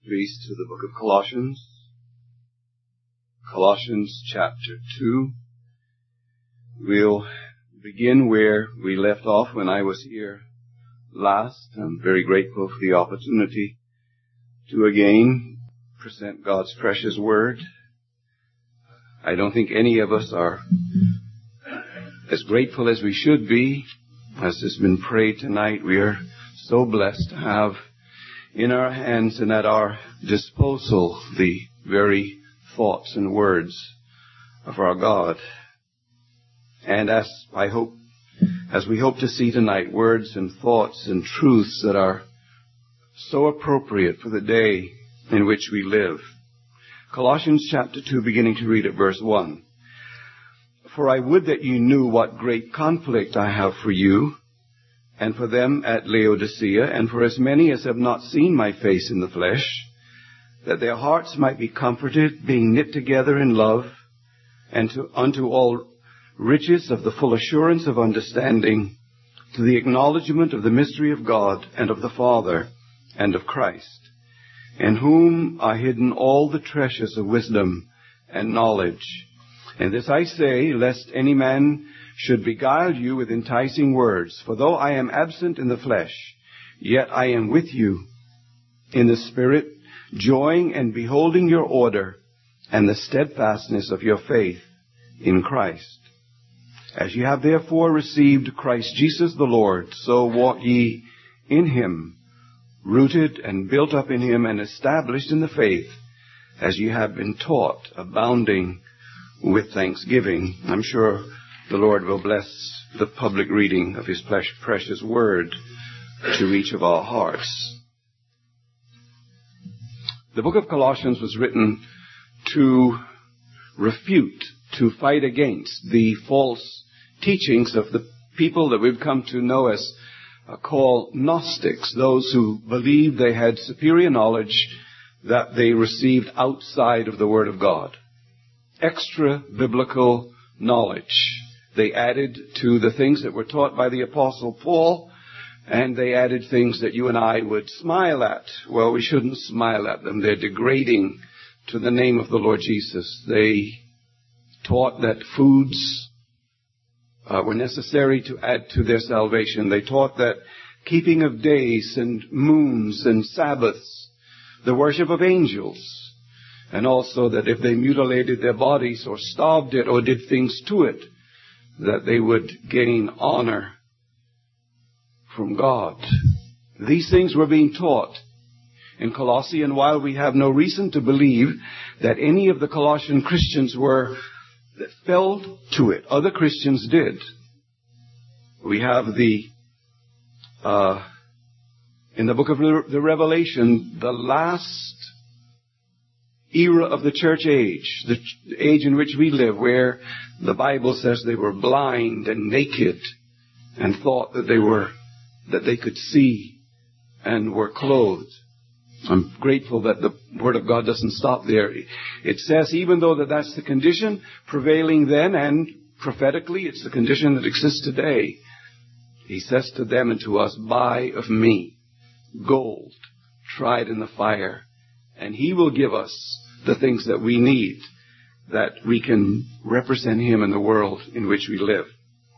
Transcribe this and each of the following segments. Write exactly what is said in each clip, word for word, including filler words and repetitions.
please, to the book of Colossians. Colossians chapter two. We'll begin where we left off when I was here last. I'm very grateful for the opportunity to again present God's precious word. I don't think any of us are as grateful as we should be. As has been prayed tonight, we are so blessed to have in our hands and at our disposal the very thoughts and words of our God. And as I hope, as we hope to see tonight, words and thoughts and truths that are so appropriate for the day in which we live. Colossians chapter two, beginning to read at verse one. For I would that you knew what great conflict I have for you, and for them at Laodicea, and for as many as have not seen my face in the flesh, that their hearts might be comforted, being knit together in love, and to, unto all riches of the full assurance of understanding, to the acknowledgement of the mystery of God, and of the Father, and of Christ, in whom are hidden all the treasures of wisdom and knowledge. And this I say, lest any man should beguile you with enticing words. For though I am absent in the flesh, yet I am with you in the Spirit, joying and beholding your order and the steadfastness of your faith in Christ. As you have therefore received Christ Jesus the Lord, so walk ye in him, rooted and built up in him and established in the faith, as you have been taught, abounding with thanksgiving. I'm sure the Lord will bless the public reading of his precious word to each of our hearts. The book of Colossians was written to refute, to fight against the false teachings of the people that we've come to know as uh, called Gnostics, those who believed they had superior knowledge that they received outside of the Word of God. Extra biblical knowledge. They added to the things that were taught by the Apostle Paul, and they added things that you and I would smile at. Well, we shouldn't smile at them. They're degrading to the name of the Lord Jesus. They taught that foods uh, were necessary to add to their salvation. They taught that keeping of days and moons and Sabbaths, the worship of angels, and also that if they mutilated their bodies or starved it or did things to it, that they would gain honor from God. These things were being taught in Colossae, and while we have no reason to believe that any of the Colossian Christians were that fell to it, other Christians did. We have the uh, in the book of the Revelation, the last era of the church age, the age in which we live, where the Bible says they were blind and naked and thought that they were, that they could see and were clothed. I'm grateful that the Word of God doesn't stop there. It says, even though that that's the condition prevailing then, and prophetically it's the condition that exists today, he says to them and to us, buy of me gold tried in the fire, and he will give us the things that we need, that we can represent him in the world in which we live.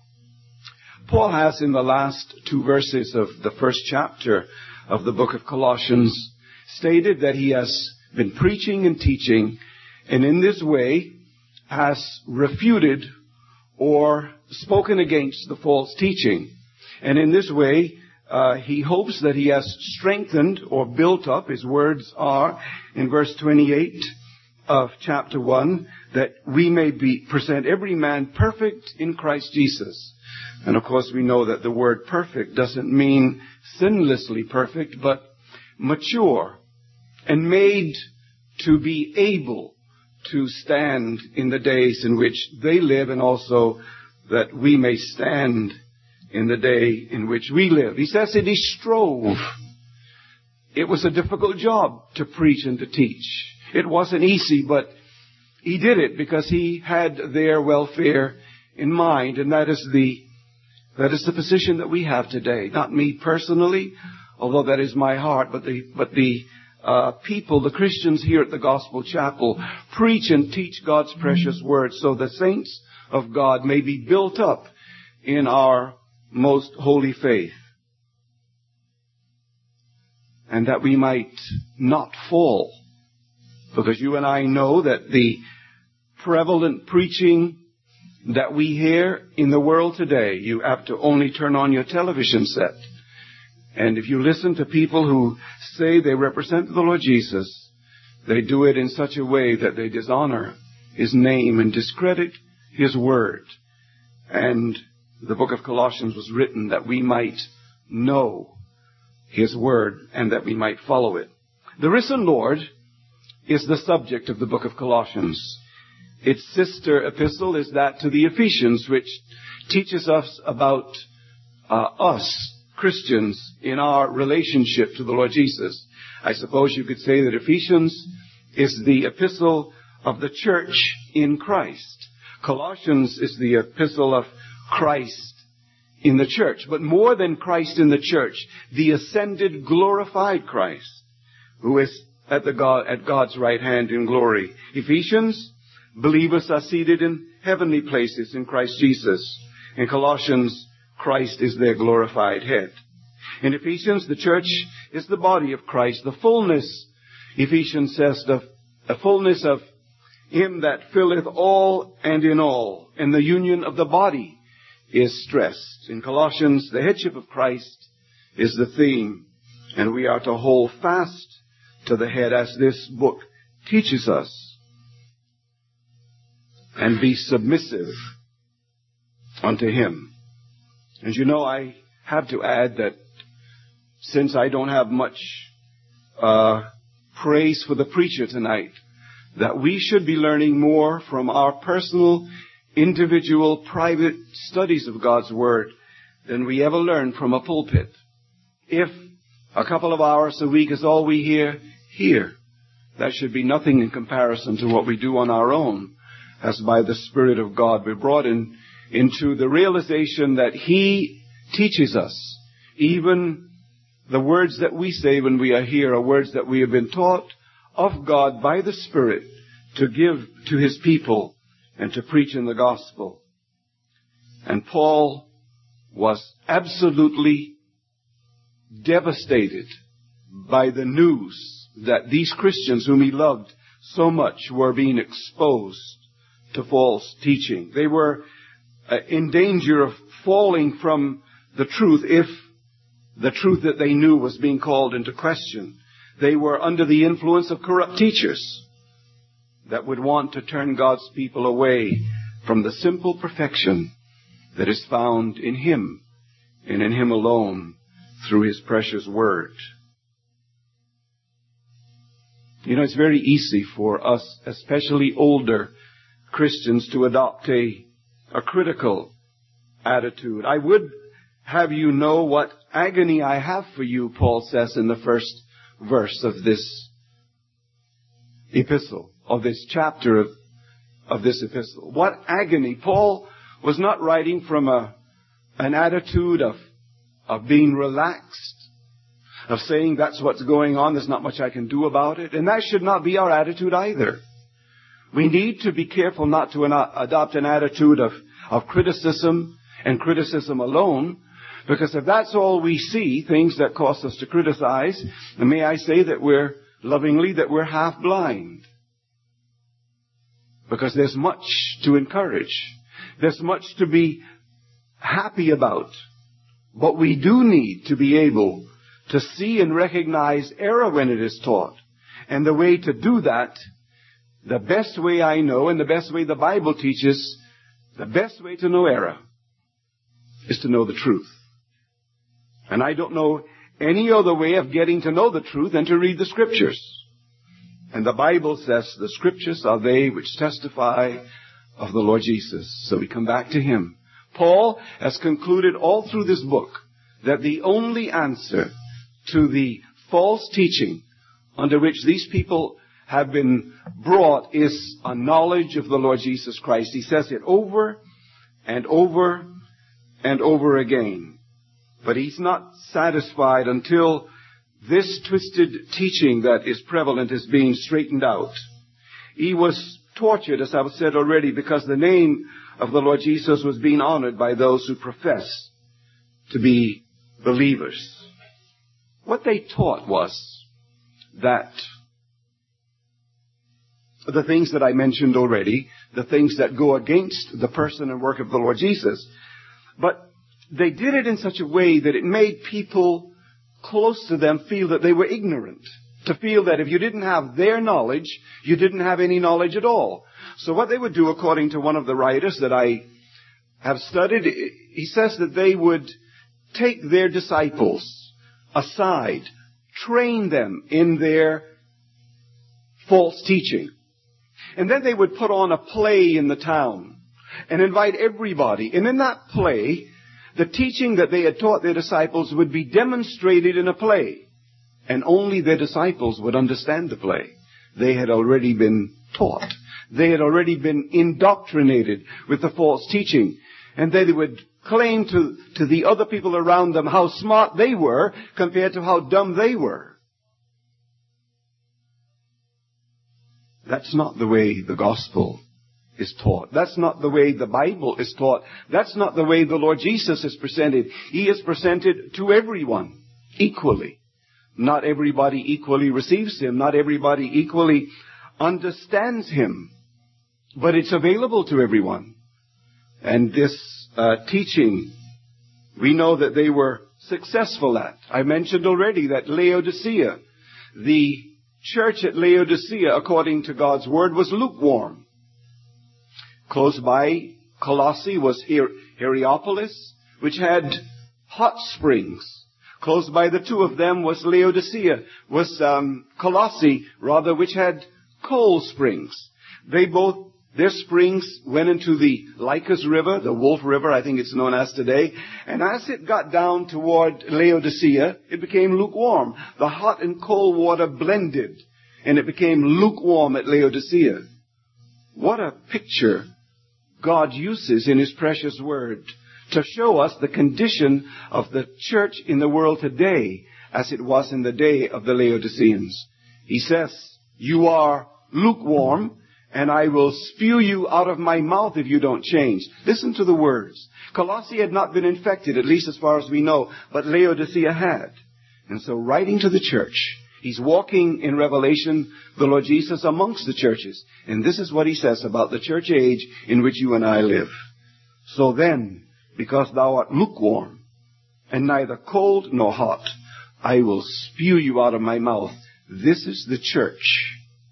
Paul has in the last two verses of the first chapter of the book of Colossians stated that he has been preaching and teaching, and in this way has refuted or spoken against the false teaching. And in this way, uh, he hopes that he has strengthened or built up, his words are in verse twenty-eight of chapter one, that we may be present every man perfect in Christ Jesus. And of course we know that the word perfect doesn't mean sinlessly perfect, but mature and made to be able to stand in the days in which they live, and also that we may stand in the day in which we live. He says that he strove. It was a difficult job to preach and to teach. It wasn't easy, but he did it because he had their welfare in mind, and that is the that is the position that we have today. Not me personally, although that is my heart, but the but the uh, people, the Christians here at the Gospel Chapel, preach and teach God's precious word so the saints of God may be built up in our most holy faith. And that we might not fall. Because you and I know that the prevalent preaching that we hear in the world today, you have to only turn on your television set. And if you listen to people who say they represent the Lord Jesus, they do it in such a way that they dishonor His name and discredit His word. And the book of Colossians was written that we might know His word and that we might follow it. The risen Lord is the subject of the book of Colossians. Its sister epistle is that to the Ephesians, which teaches us about uh, us, Christians, in our relationship to the Lord Jesus. I suppose you could say that Ephesians is the epistle of the church in Christ. Colossians is the epistle of Christ in the church. But more than Christ in the church, the ascended, glorified Christ, who is at the God, at God's right hand in glory. Ephesians, believers are seated in heavenly places in Christ Jesus. In Colossians, Christ is their glorified head. In Ephesians, the church is the body of Christ, the fullness, Ephesians says, the, the fullness of Him that filleth all and in all. And the union of the body is stressed. In Colossians, the headship of Christ is the theme, and we are to hold fast to the head as this book teaches us, and be submissive unto Him. And you know, I have to add that since I don't have much uh, praise for the preacher tonight, that we should be learning more from our personal, individual, private studies of God's Word than we ever learned from a pulpit. If a couple of hours a week is all we hear here, that should be nothing in comparison to what we do on our own, as by the Spirit of God we're brought in into the realization that He teaches us. Even the words that we say when we are here are words that we have been taught of God by the Spirit to give to His people and to preach in the gospel. And Paul was absolutely devastated by the news that these Christians whom he loved so much were being exposed to false teaching. They were uh, in danger of falling from the truth if the truth that they knew was being called into question. They were under the influence of corrupt teachers that would want to turn God's people away from the simple perfection that is found in Him and in Him alone through His precious word. You know, it's very easy for us, especially older Christians, to adopt a, a critical attitude. I would have you know what agony I have for you, Paul says in the first verse of this epistle, of this chapter of, of this epistle. What agony. Paul was not writing from a, an attitude of, of being relaxed, of saying that's what's going on, there's not much I can do about it. And that should not be our attitude either. We need to be careful not to an- adopt an attitude of, of criticism and criticism alone, because if that's all we see, things that cause us to criticize, and may I say that we're, lovingly, that we're half blind. Because there's much to encourage. There's much to be happy about. But we do need to be able to see and recognize error when it is taught. And the way to do that, the best way I know and the best way the Bible teaches, the best way to know error is to know the truth. And I don't know any other way of getting to know the truth than to read the Scriptures. And the Bible says the Scriptures are they which testify of the Lord Jesus. So we come back to Him. Paul has concluded all through this book that the only answer to the false teaching under which these people have been brought is a knowledge of the Lord Jesus Christ. He says it over and over and over again. But he's not satisfied until this twisted teaching that is prevalent is being straightened out. He was tortured, as I've said already, because the name of the Lord Jesus was being honored by those who profess to be believers. What they taught was that the things that I mentioned already, the things that go against the person and work of the Lord Jesus, but they did it in such a way that it made people close to them feel that they were ignorant, to feel that if you didn't have their knowledge, you didn't have any knowledge at all. So what they would do, according to one of the writers that I have studied, he says that they would take their disciples aside, train them in their false teaching. And then they would put on a play in the town and invite everybody. And in that play, the teaching that they had taught their disciples would be demonstrated in a play. And only their disciples would understand the play. They had already been taught. They had already been indoctrinated with the false teaching. And they would claim to, to the other people around them how smart they were compared to how dumb they were. That's not the way the gospel is taught. That's not the way the Bible is taught. That's not the way the Lord Jesus is presented. He is presented to everyone equally. Not everybody equally receives Him. Not everybody equally understands Him. But it's available to everyone. And this uh, teaching, we know that they were successful at. I mentioned already that Laodicea, the church at Laodicea, according to God's word, was lukewarm. Close by Colossae was Hier- Hierapolis, which had hot springs. Close by the two of them was Laodicea, was um, Colossae, rather, which had cold springs. They both, their springs went into the Lycus River, the Wolf River, I think it's known as today. And as it got down toward Laodicea, it became lukewarm. The hot and cold water blended, and it became lukewarm at Laodicea. What a picture God uses in His precious word to show us the condition of the church in the world today as it was in the day of the Laodiceans. He says, you are lukewarm, and I will spew you out of my mouth if you don't change. Listen to the words. Colossae had not been infected, at least as far as we know, but Laodicea had. And so writing to the church, He's walking in Revelation, the Lord Jesus, amongst the churches. And this is what He says about the church age in which you and I live. So then, because thou art lukewarm, and neither cold nor hot, I will spew you out of my mouth. This is the church.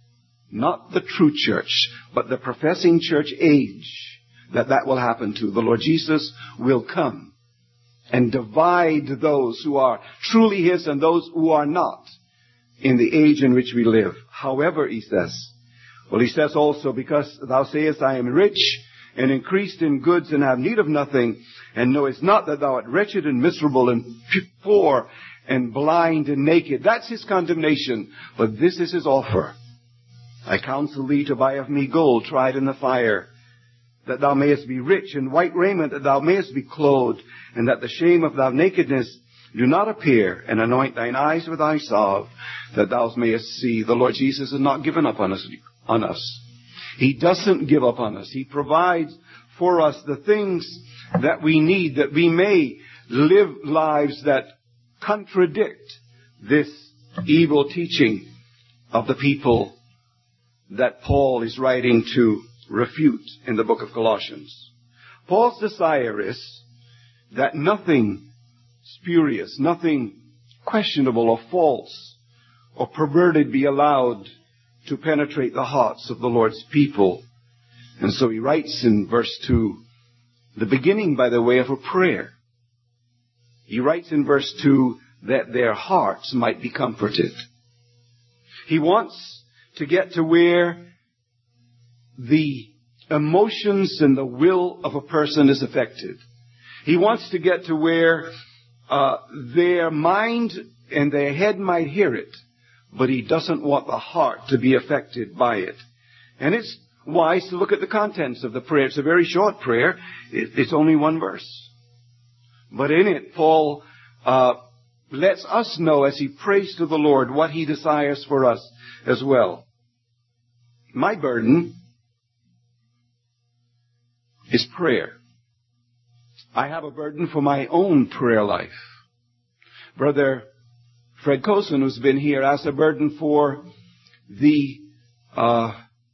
Not the true church, but the professing church age that that will happen to. The Lord Jesus will come and divide those who are truly His and those who are not in the age in which we live. However, He says, well, He says also, because thou sayest, I am rich and increased in goods and have need of nothing, and knowest not that thou art wretched and miserable and poor and blind and naked. That's His condemnation, but this is His offer. I counsel thee to buy of me gold tried in the fire, that thou mayest be rich, and white raiment, that thou mayest be clothed, and that the shame of thy nakedness do not appear, and anoint thine eyes with thy salve, that thou mayest see. The Lord Jesus has not given up on us. On us. He doesn't give up on us. He provides for us the things that we need, that we may live lives that contradict this evil teaching of the people that Paul is writing to refute in the book of Colossians. Paul's desire is that nothing spurious, nothing questionable or false or perverted be allowed to penetrate the hearts of the Lord's people. And so he writes in verse two, the beginning, by the way, of a prayer. He writes in verse two that their hearts might be comforted. He wants to get to where the emotions and the will of a person is affected. He wants to get to where uh, their mind and their head might hear it, but he doesn't want the heart to be affected by it. And it's wise to look at the contents of the prayer. It's a very short prayer. It's only one verse. But in it, Paul uh, lets us know as he prays to the Lord what he desires for us as well. My burden is prayer. I have a burden for my own prayer life. Brother Fred Coulson, who's been here, has a burden for the uh,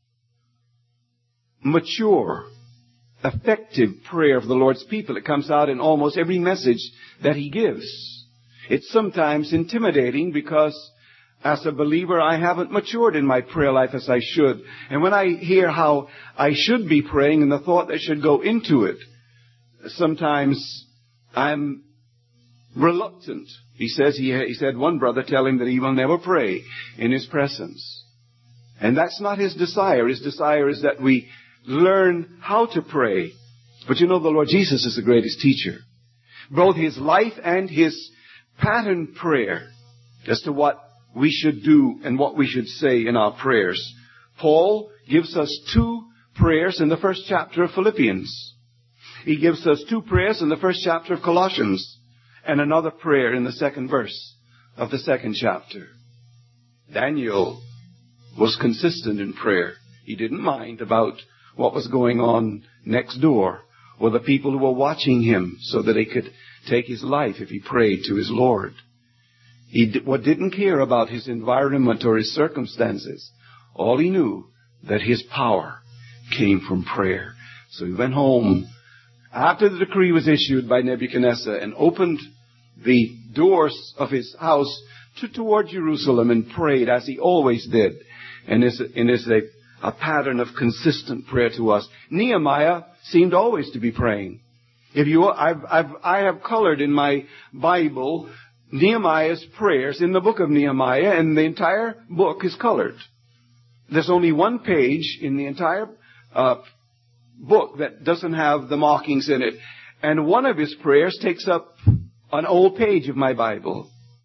mature, effective prayer of the Lord's people. It comes out in almost every message that he gives. It's sometimes intimidating because as a believer, I haven't matured in my prayer life as I should. And when I hear how I should be praying and the thought that should go into it, sometimes I'm reluctant. He says, he, he said one brother tell him that he will never pray in his presence. And that's not his desire. His desire is that we learn how to pray. But you know, the Lord Jesus is the greatest teacher. Both his life and his pattern prayer as to what we should do and what we should say in our prayers. Paul gives us two prayers in the first chapter of Philippians. He gives us two prayers in the first chapter of Colossians and another prayer in the second verse of the second chapter. Daniel was consistent in prayer. He didn't mind about what was going on next door or the people who were watching him so that they could take his life if he prayed to his Lord. He didn't care about his environment or his circumstances. All he knew that his power came from prayer. So he went home after the decree was issued by Nebuchadnezzar and opened the doors of his house to, toward Jerusalem and prayed as he always did. And is, and is a, a pattern of consistent prayer to us. Nehemiah seemed always to be praying. If you, I've, I've, I have colored in my Bible Nehemiah's prayers in the book of Nehemiah, and the entire book is colored. There's only one page in the entire uh, book that doesn't have the markings in it. And one of his prayers takes up an old page of my Bible.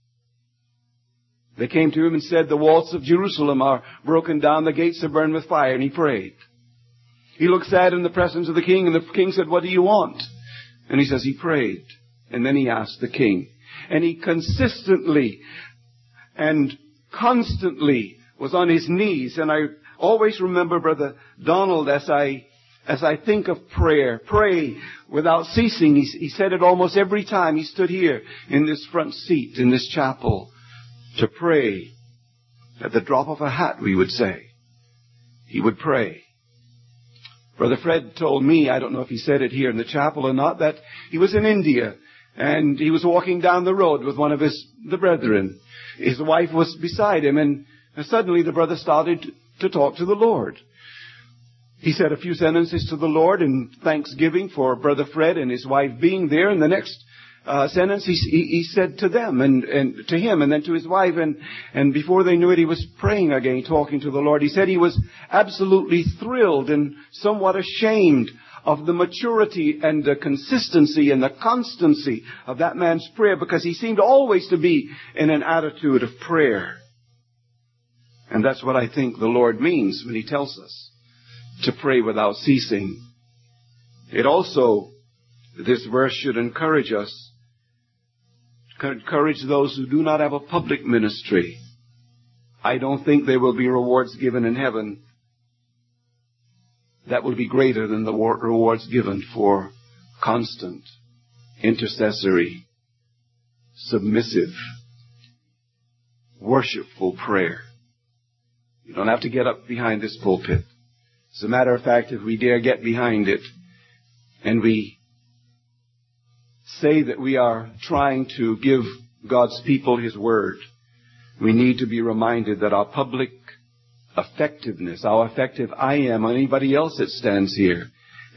They came to him and said, the walls of Jerusalem are broken down, the gates are burned with fire, and he prayed. He looked sad in the presence of the king, and the king said, what do you want? And he says he prayed. And then he asked the king. And he consistently and constantly was on his knees. And I always remember Brother Donald as I as I think of prayer. Pray without ceasing. He, he said it almost every time he stood here in this front seat in this chapel. To pray at the drop of a hat, we would say. He would pray. Brother Fred told me, I don't know if he said it here in the chapel or not, that he was in India. And he was walking down the road with one of his, the brethren. His wife was beside him, and suddenly the brother started to talk to the Lord. He said a few sentences to the Lord in thanksgiving for Brother Fred and his wife being there. And the next uh, sentence he, he, he said to them and, and to him and then to his wife. And, and before they knew it, he was praying again, talking to the Lord. He said he was absolutely thrilled and somewhat ashamed of the maturity and the consistency and the constancy of that man's prayer, because he seemed always to be in an attitude of prayer. And that's what I think the Lord means when he tells us to pray without ceasing. It also, this verse should encourage us, encourage those who do not have a public ministry. I don't think there will be rewards given in heaven that will be greater than the rewards given for constant, intercessory, submissive, worshipful prayer. You don't have to get up behind this pulpit. As a matter of fact, if we dare get behind it and we say that we are trying to give God's people His Word, we need to be reminded that our public effectiveness, how effective I am or anybody else that stands here,